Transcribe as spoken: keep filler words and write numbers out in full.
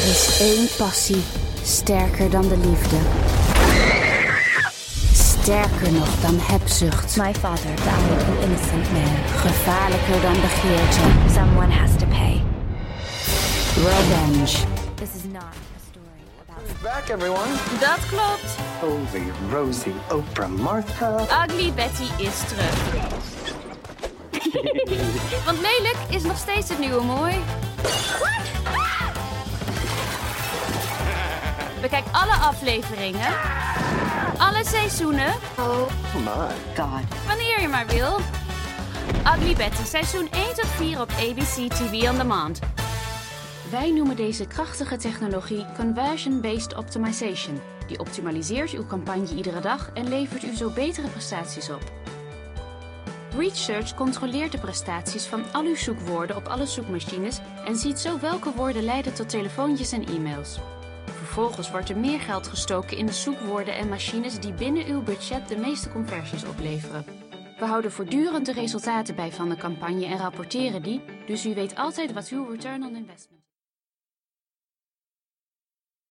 Er is één passie, sterker dan de liefde. Sterker nog dan hebzucht. My father died an innocent man. Gevaarlijker dan begeerte. Someone has to pay. Revenge. This is not a story about... Back, everyone. Dat klopt. Holy Rosie, Oprah, Martha. Ugly Betty is terug. Want lelijk is nog steeds het nieuwe mooi. Bekijk alle afleveringen, alle seizoenen. Oh My. God. Wanneer je maar wil. Ugly Betty, seizoen één tot vier op A B C T V On Demand. Wij noemen deze krachtige technologie Conversion-Based Optimization. Die optimaliseert uw campagne iedere dag en levert u zo betere prestaties op. Research controleert de prestaties van al uw zoekwoorden op alle zoekmachines en ziet zo welke woorden leiden tot telefoontjes en e-mails. Vervolgens wordt er meer geld gestoken in de zoekwoorden en machines die binnen uw budget de meeste conversies opleveren. We houden voortdurend de resultaten bij van de campagne en rapporteren die, dus u weet altijd wat uw return on investment is.